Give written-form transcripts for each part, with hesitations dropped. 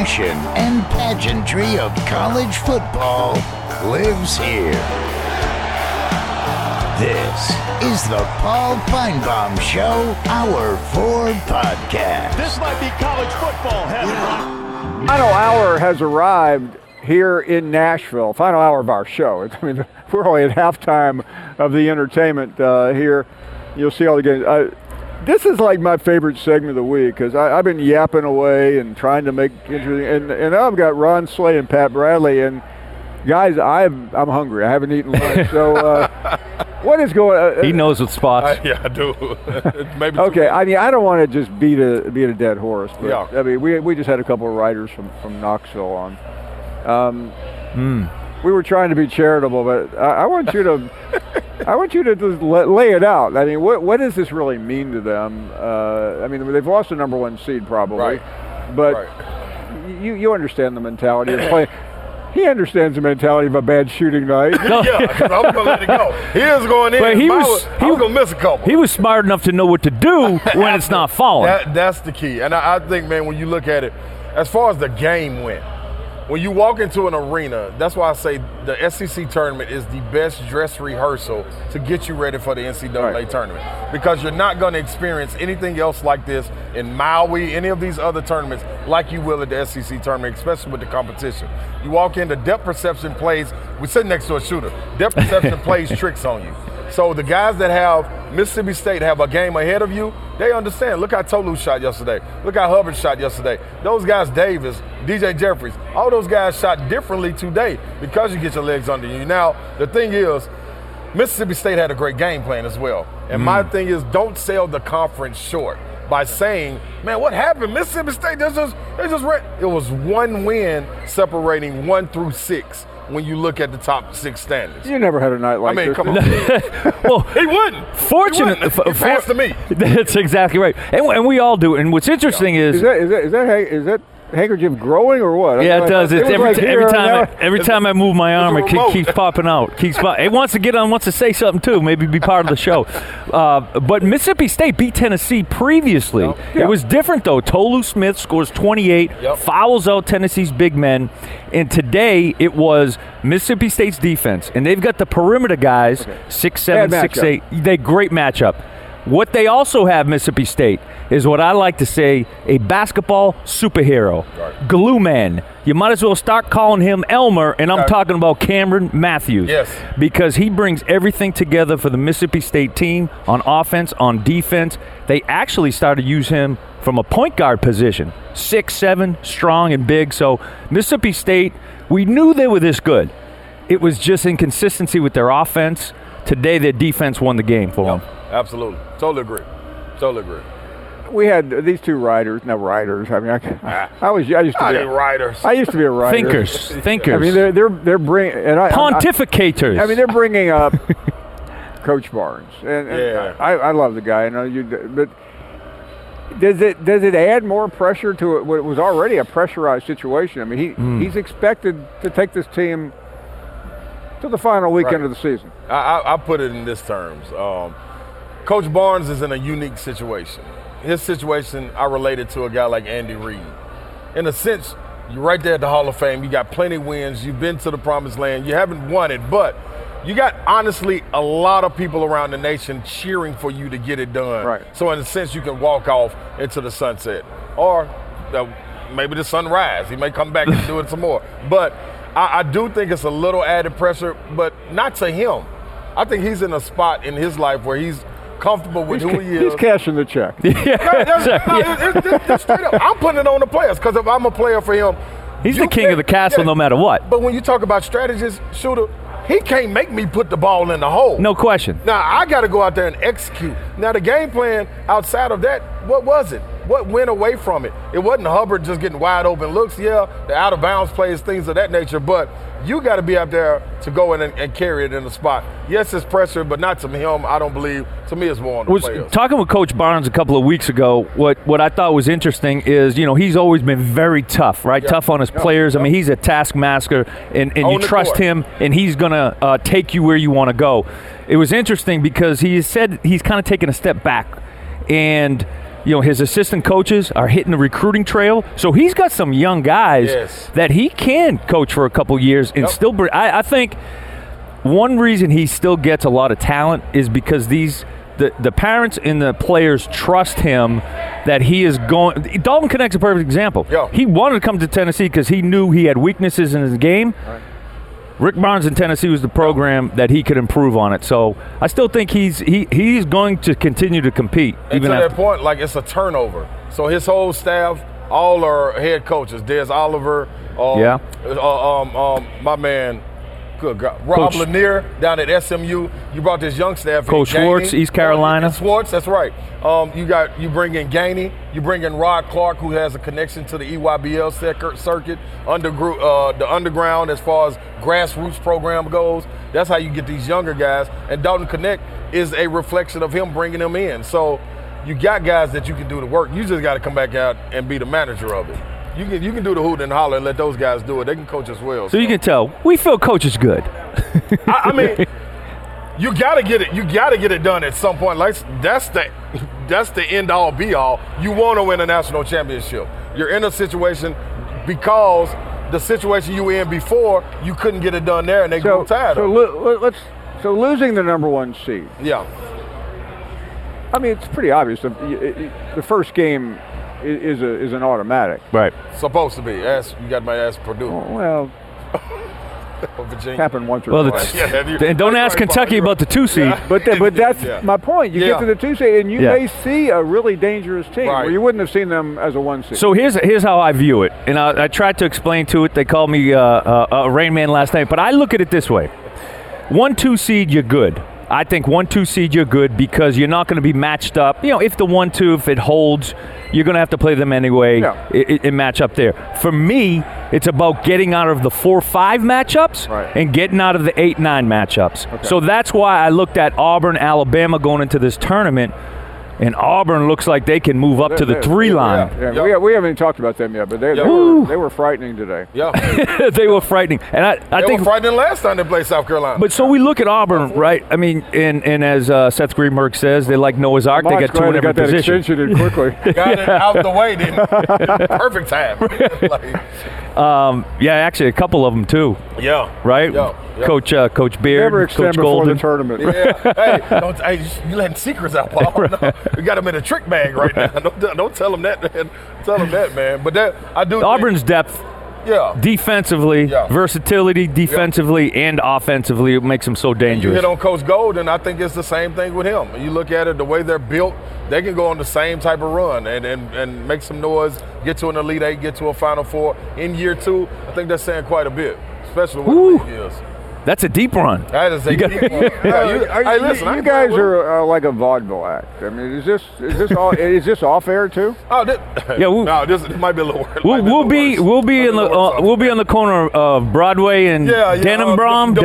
passion and pageantry of college football lives here. This is the Paul Finebaum Show, Hour 4 podcast. This might be college football heaven. Final hour has arrived here in Nashville. Final hour of our show. I mean, we're only at halftime of the entertainment here. You'll see all the games. This is like my favorite segment of the week because I've been yapping away and trying to make interesting. And now I've got Ron Slay and Pat Bradley. And guys, I'm hungry. I haven't eaten lunch. So what is going on? He knows what spots. Yeah, I do. Maybe okay, I mean, I don't want to just beat a dead horse. But, yeah. I mean, we just had a couple of writers from Knoxville on. We were trying to be charitable, but I want you to just lay it out. I mean, what does this really mean to them? I mean, they've lost the number one seed probably, right. But right. You understand the mentality of playing. He understands the mentality of a bad shooting night. Yeah, because I'm going to let it go. He is going in. But he was going to miss a couple. He was smart enough to know what to do when it's not falling. That's the key. And I think, man, when you look at it, as far as the game went, when you walk into an arena, that's why I say the SEC tournament is the best dress rehearsal to get you ready for the NCAA tournament. Because you're not going to experience anything else like this in Maui, any of these other tournaments, like you will at the SEC tournament, especially with the competition. You walk in, the depth perception plays, we're sitting next to a shooter, depth perception plays tricks on you. So the guys that have Mississippi State have a game ahead of you, they understand. Look how Tolu shot yesterday. Look how Hubbard shot yesterday. Those guys, Davis, DJ Jeffries, all those guys shot differently today because you get your legs under you. Now, the thing is, Mississippi State had a great game plan as well. And my thing is, don't sell the conference short by saying, man, what happened? Mississippi State, they just ran. It was one win separating 1 through 6. When you look at the top 6 standings. You never had a night like this. I mean, come on. Well, he wouldn't. Fortunately, he passed to me. That's exactly right. And we all do it. And what's interesting is that handkerchief growing or what? Yeah, it does. It's every time I move my arm, it keeps popping out. It wants to get on, wants to say something too. Maybe be part of the show. But Mississippi State beat Tennessee previously. Yeah. It was different though. Tolu Smith scores 28, fouls out Tennessee's big men, and today it was Mississippi State's defense, and they've got the perimeter guys, 6'7", 6'8". They great matchup. What they also have, Mississippi State, is what I like to say, a basketball superhero. Right. Glue man. You might as well start calling him Elmer, and I'm talking about Cameron Matthews. Yes. Because he brings everything together for the Mississippi State team on offense, on defense. They actually started to use him from a point guard position. 6'7", strong and big. So Mississippi State, we knew they were this good. It was just inconsistency with their offense. Today, their defense won the game for them. Absolutely. Totally agree. We had these two writers. I mean, I used to be writers. I used to be a writer. Thinkers. I mean, they're bringing pontificators. I mean, they're bringing up Coach Barnes, and I love the guy. But does it add more pressure to it? What was already a pressurized situation. I mean, he's expected to take this team to the final weekend of the season. I put it in this terms. Coach Barnes is in a unique situation. His situation, I related to a guy like Andy Reid. In a sense, you're right there at the Hall of Fame. You got plenty of wins. You've been to the promised land. You haven't won it, but you got, honestly, a lot of people around the nation cheering for you to get it done. Right. So in a sense, you can walk off into the sunset. Or maybe the sunrise. He may come back and do it some more. But I do think it's a little added pressure, but not to him. I think he's in a spot in his life where he's comfortable with who he is. He's cashing the check. It's straight up. I'm putting it on the players because if I'm a player for him, he's the king of the castle no matter what. But when you talk about strategists, shooter, he can't make me put the ball in the hole. No question. Now, I got to go out there and execute. Now, the game plan outside of that, what was it? What went away from it? It wasn't Hubbard just getting wide open looks. Yeah, the out of bounds plays, things of that nature. But you got to be out there to go in and carry it in the spot. Yes, it's pressure, but not to him. I don't believe. To me, it's more on the players. Talking with Coach Barnes a couple of weeks ago, what I thought was interesting is, he's always been very tough, right? Tough on his players. I mean, he's a taskmaster, and you trust him, and he's going to take you where you want to go. It was interesting because he said he's kind of taken a step back, and his assistant coaches are hitting the recruiting trail. So he's got some young guys that he can coach for a couple years and still bring. I think one reason he still gets a lot of talent is because the parents and the players trust him that he is going. Dalton Connect's a perfect example. He wanted to come to Tennessee because he knew he had weaknesses in his game. Right. Rick Barnes in Tennessee was the program that he could improve on it. So I still think he's going to continue to compete. And even to that point, like, it's a turnover. So his whole staff, all are head coaches. Des Oliver, my man, good God, Rob Lanier down at SMU. You brought this young staff. Coach Schwartz, East Carolina. Schwartz, that's right. You bring in Gainey. You bring in Rod Clark, who has a connection to the EYBL circuit, the underground as far as grassroots program goes. That's how you get these younger guys. And Dalton Knecht is a reflection of him bringing them in. So you got guys that you can do the work. You just got to come back out and be the manager of it. You can do the hoot and holler and let those guys do it. They can coach as well. So you can tell we feel coach is good. I mean, you gotta get it. You gotta get it done at some point. Like that's the end all be all. You want to win a national championship. You're in a situation because the situation you were in before, you couldn't get it done there, and they grew tired. So losing the number 1 seed. Yeah. I mean, it's pretty obvious. The first game is an automatic. Right. Supposed to be. You got my ass Purdue. Well, Virginia. Happened once or twice. And don't ask Kentucky about the 2 seed. But that's my point. You get to the 2 seed, and you may see a really dangerous team where you wouldn't have seen them as a 1 seed. So here's how I view it, and I tried to explain to it. They called me a Rain Man last night, but I look at it this way: 1-2 seed, you're good. I think 1-2 seed, you're good because you're not going to be matched up. If the 1-2, if it holds, you're going to have to play them anyway and match up there. For me, it's about getting out of the 4-5 matchups and getting out of the 8-9 matchups. Okay. So that's why I looked at Auburn, Alabama going into this tournament. And Auburn looks like they can move up to the 3 line. Yeah. We haven't even talked about them yet, but they were frightening today. Yeah, they were frightening, and I think were frightening last time they played South Carolina. But so we look at Auburn, right? I mean, and as Seth Greenberg says, they like Noah's Ark. They got 2 in every position. Extension in quickly. Got it out the way, didn't it? Perfect time. Actually, a couple of them too. Yeah. Right. Yeah. Coach Beard, never extend Coach before Golden. the tournament. Hey, you letting secrets out, Paul. No, we got them in a trick bag right now. Don't tell them that, man. Tell them that, man. But I do. Auburn's depth. Defensively, versatility defensively and offensively, it makes them so dangerous. You hit on Coach Golden, I think it's the same thing with him. You look at it, the way they're built, they can go on the same type of run and make some noise, get to an Elite 8, get to a Final 4. In year 2, I think that's saying quite a bit, especially what the league is. That's a deep run. That is a deep run. You guys are like a vaudeville act. I mean, is this off air too? This might be a little weird. We'll be on the corner of Broadway and Denumbrium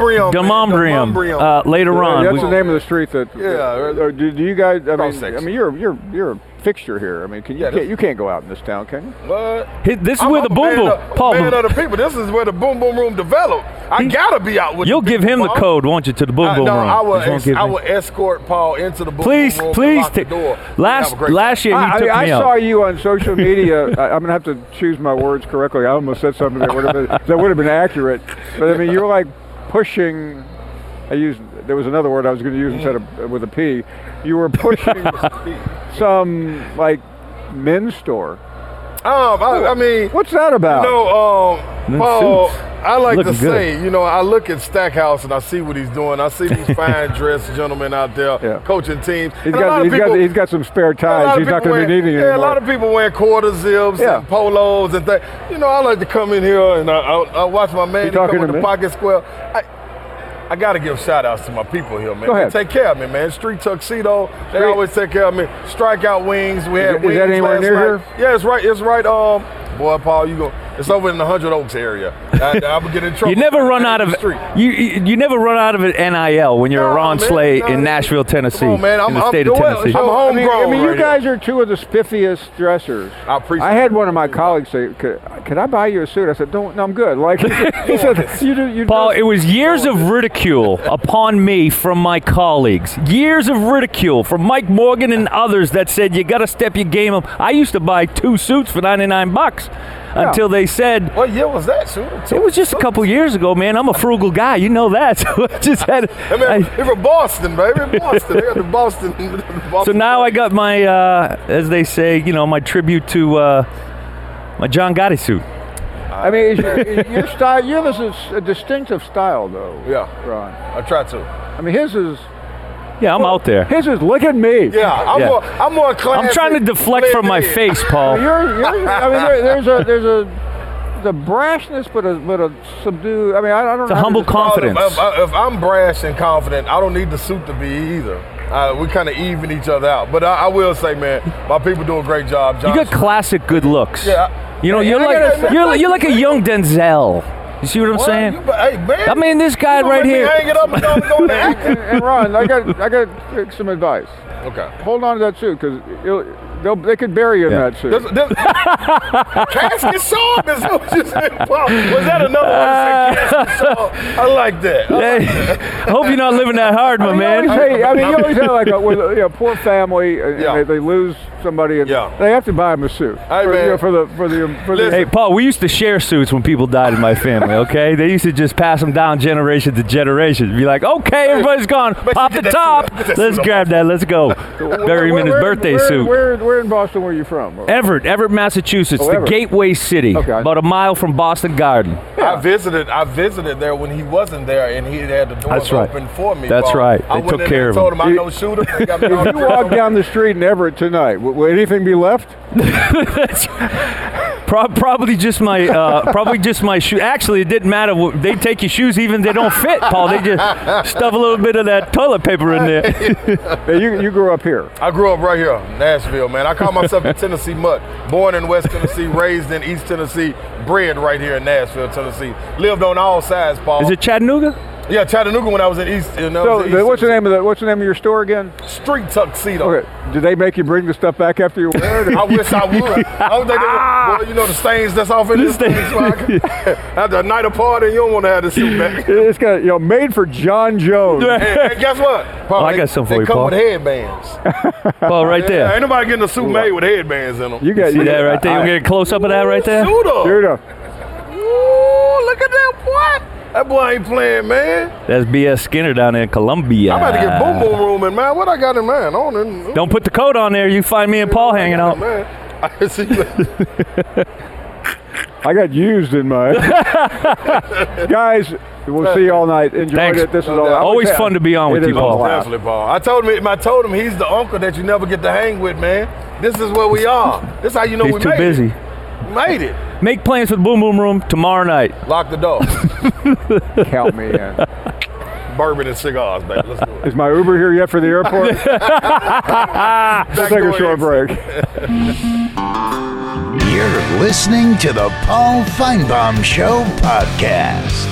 later on. That's the name of the street that. Do you guys? I mean, you're a fixture here. I mean, you can't go out in this town, can you? What? This is where the boom boom. Paul, man of the people. This is where the boom boom room developed. I gotta be out with. You'll give him the code, won't you, to the boom boom room? I will escort Paul into the boom boom room. Please, take the door. Last year he took me out. I saw you on social media. I'm gonna have to choose my words correctly. I almost said something that would have been accurate. But I mean, you're like pushing. There was another word I was going to use instead of with a P. You were pushing some like men's store. I mean, what's that about? Paul, I like to say, I look at Stackhouse and I see what he's doing. I see these fine dressed gentlemen out there coaching teams. He's got some spare ties. He's not going to be needing it. Yeah, a lot of people wearing quarter zips and polos and things. I like to come in here and I watch my man come in the pocket square. I got to give shout-outs to my people here, man. Go ahead. They take care of me, man. Street Tuxedo, they always take care of me. Strikeout Wings, we had wings that anywhere last near night. here? Yeah, it's right. Boy, Paul, you go. It's over in the 100 Oaks area. I would get in trouble. You never run out of you never run out of an NIL when you're Ron Slay in Nashville, Tennessee. Come on, man. In the state of Tennessee. I'm homegrown. I mean, you right guys here. are two of the spiffiest dressers. I appreciate I had one of my colleagues say, "Could I buy you a suit?" I said, "Don't. No, I'm good." Like he said, "You Paul, it was years of ridicule upon me from my colleagues. Years of ridicule from Mike Morgan and others that said you got to step your game up. I used to buy 2 suits for $99 until they said. What year was that, Shooter? It was just a couple years ago, man. I'm a frugal guy, you know that. So I just had. They're from Boston, baby. Boston. They got the Boston. So now I got my, as they say, my tribute to my John Gotti suit. I mean, your style. You have a distinctive style, though. Yeah, Ron. I try to. I mean, his is. Yeah, I'm out there. His is look at me. Yeah, I'm more classic. I'm trying to deflect from my face, Paul. I mean, there's a brashness, but a subdued. I mean, I don't know. It's a humble confidence. If I'm brash and confident, I don't need the suit to be either. We kind of even each other out. But I will say, man, my people do a great job. You got classic good looks. Yeah. You're like a young Denzel. You see what I'm saying? Hey, man. I mean, this guy right here. Hang it up and go to acting. And Ron, I got some advice. Okay. Hold on to that suit because they could bury you in that suit. Casket Shaw is was that another one that said Casket Shaw? I like that. I hope you're not living that hard, my man. You always have like a poor family, and they lose somebody, and they have to buy them a suit. Hey, for the Hey, Paul, we used to share suits when people died in my family, okay? They used to just pass them down generation to generation. Be like, okay, everybody's gone. Pop the top. Let's grab that. Let's go. Bury him in his birthday suit. Where in Boston were you from? Everett, Massachusetts, the gateway city, about a mile from Boston Garden. Yeah. I visited there when he wasn't there, and he had the doors open for me. That's right. They took care of him. I told him I know Shooter. If you walk down the street in Everett tonight, will anything be left? Probably just my shoe. Actually, it didn't matter. They take your shoes even if they don't fit, Paul. They just stuff a little bit of that toilet paper in there. Hey, you grew up here. I grew up right here, Nashville, man. I call myself a Tennessee mutt. Born in West Tennessee, raised in East Tennessee, bred right here in Nashville, Tennessee. Lived on all sides, Paul. Is it Chattanooga? Yeah, Chattanooga when I was in East. What's the name of your store again? Street Tuxedo. Okay. Did they make you bring the stuff back after you wear it? I wish I would. I was thinking, the stains that's off in this thing. After a night of party, you don't want to have the suit back. It's got made for John Jones. Hey, guess what? Paul, I got something for you, Paul. They come with headbands. Paul, right there. Ain't nobody getting a suit made with headbands in them. You see that right there? You get a close up of that right there? Shooter. Ooh, look at that boy. That boy ain't playing, man. That's B.S. Skinner down there in Columbia. I'm about to get boom boom room in, man. What I got in mind? Don't put the coat on there. You find me and Paul hanging out. Man. I see you. I got used in mine. Guys, we'll see you all night. Enjoyed it. This is always fun to be on with you, Paul. Definitely, Paul. I told him he's the uncle that you never get to hang with, man. This is where we are. This is how you know he's we too made busy. it. We made it. Make plans for the Boom Boom Room tomorrow night. Lock the door. Count me in. Bourbon and cigars, baby. Let's do it. Is my Uber here yet for the airport? We'll take a short break. You're listening to the Paul Feinbaum Show podcast.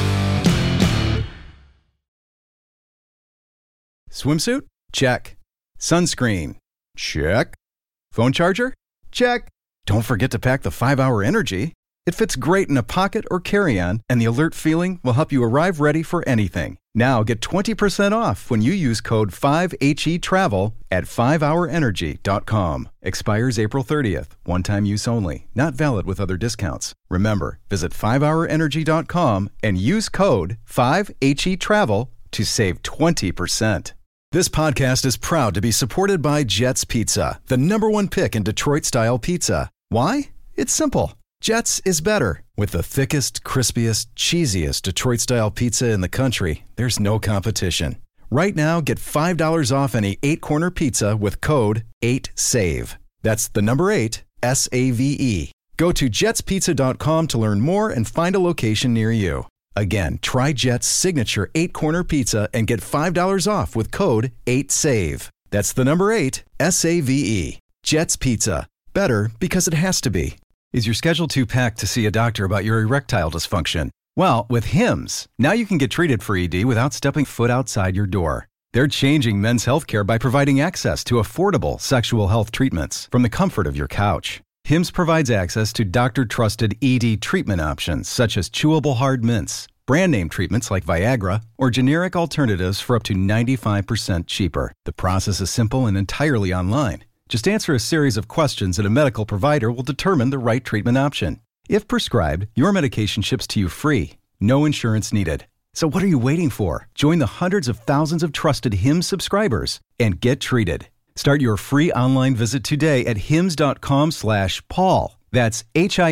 Swimsuit? Check. Sunscreen? Check. Phone charger? Check. Don't forget to pack the 5-Hour Energy. It fits great in a pocket or carry-on, and the alert feeling will help you arrive ready for anything. Now get 20% off when you use code 5HETRAVEL at 5hourenergy.com. Expires April 30th. One-time use only. Not valid with other discounts. Remember, visit 5hourenergy.com and use code 5HETRAVEL to save 20%. This podcast is proud to be supported by Jets Pizza, the #1 pick in Detroit-style pizza. Why? It's simple. Jets is better. With the thickest, crispiest, cheesiest Detroit-style pizza in the country, there's no competition. Right now, get $5 off any 8-corner pizza with code 8SAVE. That's the number 8, S-A-V-E. Go to jetspizza.com to learn more and find a location near you. Again, try Jet's signature 8-corner pizza and get $5 off with code 8SAVE. That's the number 8, S-A-V-E. Jet's Pizza. Better because it has to be. Is your schedule too packed to see a doctor about your erectile dysfunction? Well, with Hims, now you can get treated for ED without stepping foot outside your door. They're changing men's healthcare by providing access to affordable sexual health treatments from the comfort of your couch. Hims provides access to doctor-trusted ED treatment options such as chewable hard mints, brand name treatments like Viagra, or generic alternatives for up to 95% cheaper. The process is simple and entirely online. Just answer a series of questions and a medical provider will determine the right treatment option. If prescribed, your medication ships to you free. No insurance needed. So what are you waiting for? Join the hundreds of thousands of trusted Hims subscribers and get treated. Start your free online visit today at hims.com/Paul. That's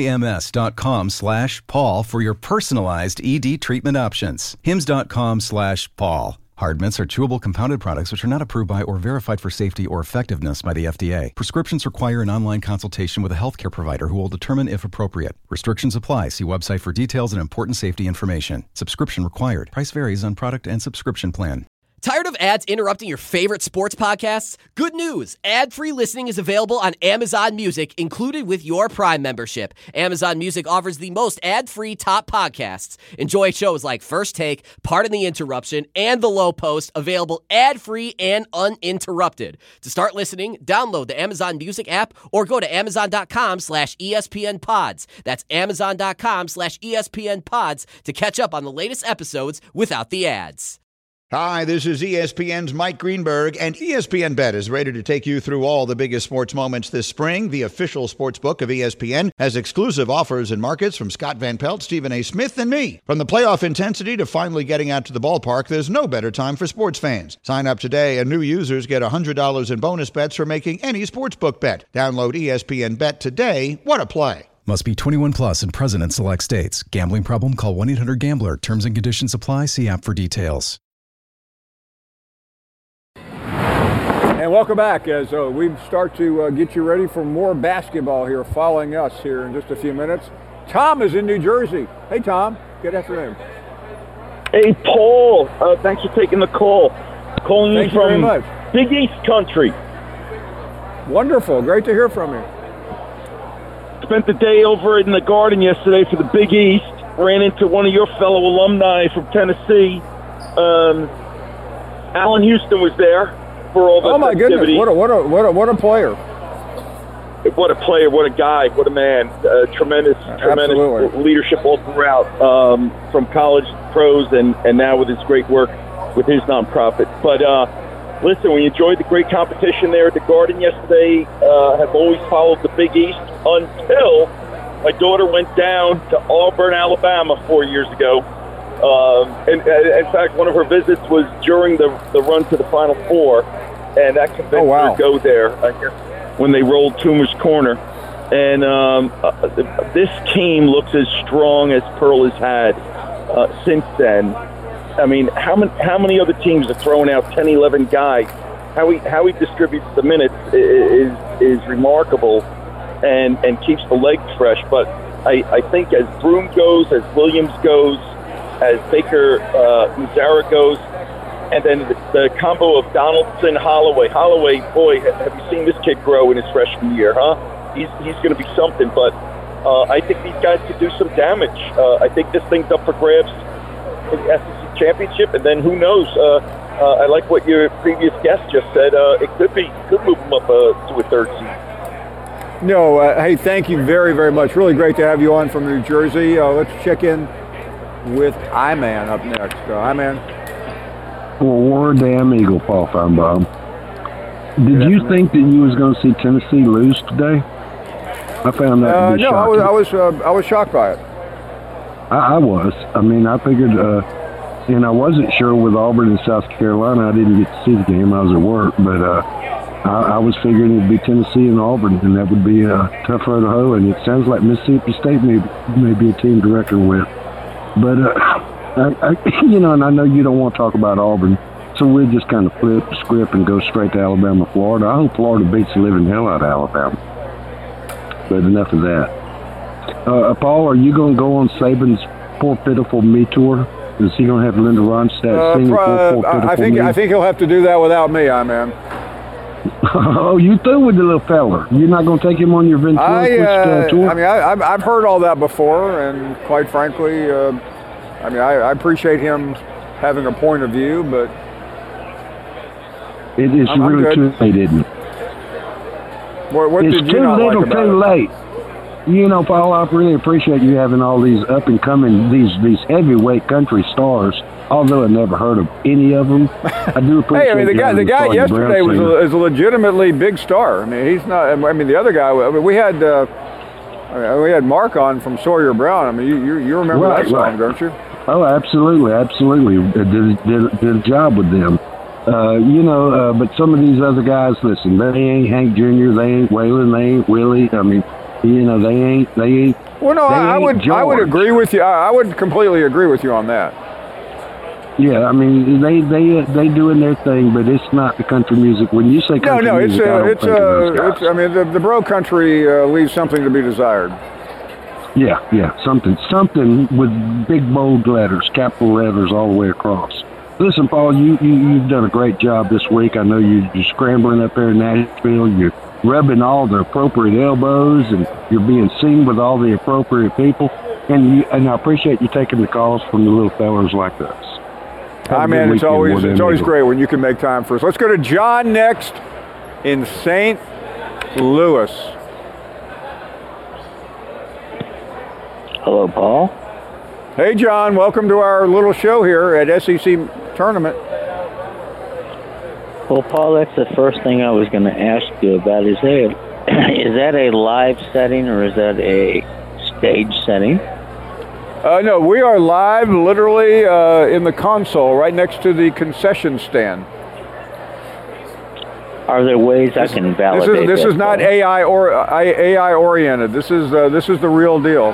HIMS.com/Paul for your personalized ED treatment options. hims.com/Paul. Hard mints are chewable compounded products which are not approved by or verified for safety or effectiveness by the FDA. Prescriptions require an online consultation with a healthcare provider who will determine if appropriate. Restrictions apply. See website for details and important safety information. Subscription required. Price varies on product and subscription plan. Tired of ads interrupting your favorite sports podcasts? Good news! Ad-free listening is available on Amazon Music, included with your Prime membership. Amazon Music offers the most ad-free top podcasts. Enjoy shows like First Take, Pardon the Interruption, and The Low Post, available ad-free and uninterrupted. To start listening, download the Amazon Music app or go to amazon.com/ESPNpods. That's amazon.com/ESPNpods to catch up on the latest episodes without the ads. Hi, this is ESPN's Mike Greenberg, and ESPN Bet is ready to take you through all the biggest sports moments this spring. The official sports book of ESPN has exclusive offers and markets from Scott Van Pelt, Stephen A. Smith, and me. From the playoff intensity to finally getting out to the ballpark, there's no better time for sports fans. Sign up today, and new users get $100 in bonus bets for making any sportsbook bet. Download ESPN Bet today. What a play. Must be 21 plus and present in select states. Gambling problem? Call 1-800-GAMBLER. Terms and conditions apply. See app for details. And welcome back as we start to get you ready for more basketball here following us here in just a few minutes. Tom is in New Jersey. Hey, Tom. Good afternoon. Hey, Paul. Thanks for taking the call. Calling you from Big East country. Wonderful. Great to hear from you. Spent the day over in the Garden yesterday for the Big East. Ran into one of your fellow alumni from Tennessee. Allen Houston was there. Oh my goodness! What a player! What a player! What a guy! What a man! Tremendous leadership all throughout, from college pros and now with his great work with his nonprofit. But listen, we enjoyed the great competition there at the Garden yesterday. Have always followed the Big East until my daughter went down to Auburn, Alabama 4 years ago. And in fact, one of her visits was during the run to the Final Four, and that convinced her to go there, I guess, when they rolled Toomer's Corner. And this team looks as strong as Pearl has had since then. I mean, how many other teams are throwing out 10, 11 guys? How he distributes the minutes is remarkable and keeps the legs fresh. But I think as Broome goes, as Williams goes, as Baker Mazzara goes, and then the combo of Donaldson, Holloway. Holloway, boy, have you seen this kid grow in his freshman year, huh? He's going to be something, but I think these guys could do some damage. I think this thing's up for grabs in the SEC championship, and then who knows? I like what your previous guest just said. It could move them up to a third seed. No, hey, thank you very, very much. Really great to have you on from New Jersey. Let's check in with I-Man up next. I-Man. Well, War Damn Eagle, Paul Feinbaum. Did you think that you was going to see Tennessee lose today? I found that to be shocking. I was shocked by it. I was. I mean, I figured, and I wasn't sure with Auburn and South Carolina. I didn't get to see the game. I was at work, but I was figuring it would be Tennessee and Auburn, and that would be a tough road to hoe. And it sounds like Mississippi State may be a team to reckon with. But, and I know you don't want to talk about Auburn, so we'll just kind of flip the script and go straight to Alabama, Florida. I hope Florida beats the living hell out of Alabama. But enough of that. Paul, are you going to go on Saban's Poor Pitiful Me tour? Is he going to have Linda Ronstadt singing Poor Pitiful Me? I think he'll have to do that without me, man. Oh, you through with the little fella? You're not going to take him on your ventriloquist tour? I mean, I've heard all that before, and quite frankly, I mean, I appreciate him having a point of view, but it is really too late, isn't it? What it's did you too not little, like about too it? late. You know, Paul, I really appreciate you having all these up and coming, these heavyweight country stars. Although I never heard of any of them, I do appreciate. Hey, I mean, the guy yesterday was a legitimately big star. I mean, he's not. I mean, the other guy. I mean, we had Mark on from Sawyer Brown. I mean, you remember that song, don't you? Oh, absolutely. Did a job with them. But some of these other guys, listen, they ain't Hank Jr., they ain't Waylon, they ain't Willie. I mean, they ain't. Well, no, I would agree with you. I would completely agree with you on that. Yeah, I mean, they doing their thing, but it's not the country music. When you say country music, it's I mean, the bro country leaves something to be desired. Yeah, something with big bold letters, capital letters all the way across. Listen, Paul, you've done a great job this week. I know you're scrambling up there in Nashville. You're rubbing all the appropriate elbows, and you're being seen with all the appropriate people. And I appreciate you taking the calls from the little fellas like us. Man, it's always great when you can make time for us. Let's go to John next in St. Louis. Hello, Paul. Hey, John. Welcome to our little show here at SEC Tournament. Well, Paul, that's the first thing I was going to ask you about. Is that a live setting or is that a stage setting? No, we are live literally in the console right next to the concession stand. Are there ways I can validate this is not AI oriented. This is the real deal.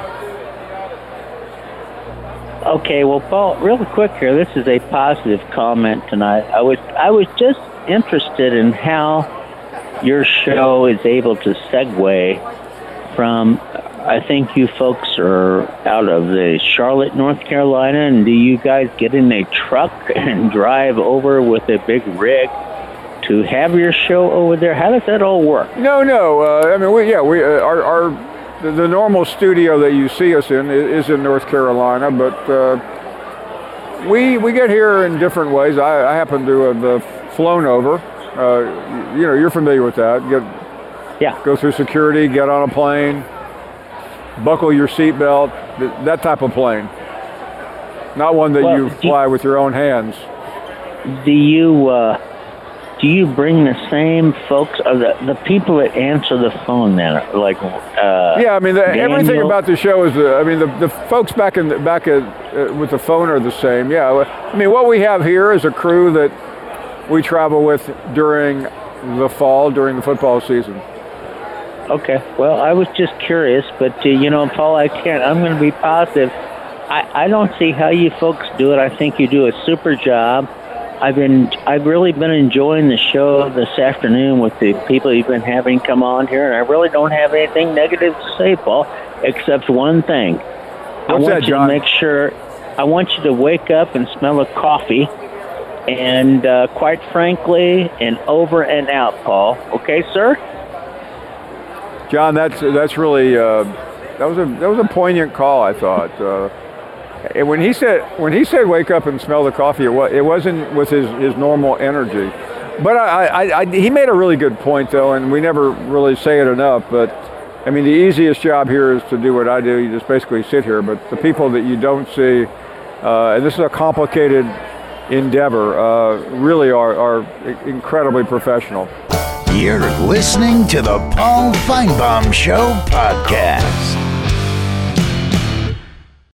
Okay, well, Paul, real quick here, this is a positive comment tonight. I was just interested in how your show is able to segue from, I think you folks are out of the Charlotte, North Carolina, and do you guys get in a truck and drive over with a big rig to have your show over there? How does that all work? No. I mean, the normal studio that you see us in is in North Carolina, but we get here in different ways. I happen to have flown over. You're familiar with that. Go through security, get on a plane, buckle your seatbelt, that type of plane. Not one that you fly with your own hands. Do you bring the same folks, or the people that answer the phone then, like? I mean, everything about the show is the folks back with the phone are the same. Yeah, I mean, what we have here is a crew that we travel with during the fall, during the football season. Okay, well, I was just curious, but Paul, I'm going to be positive. I don't see how you folks do it. I think you do a super job. I've really been enjoying the show this afternoon with the people you've been having come on here, and I really don't have anything negative to say, Paul, except one thing. I want you to make sure. I want you to wake up and smell a coffee, and quite frankly, and over and out, Paul. Okay, sir? John, that's really that was a poignant call, I thought. And when he said wake up and smell the coffee, it wasn't with his normal energy. But he made a really good point, though, and we never really say it enough. But I mean, the easiest job here is to do what I do. You just basically sit here. But the people that you don't see, and this is a complicated endeavor, really are incredibly professional. You're listening to the Paul Finebaum Show podcast.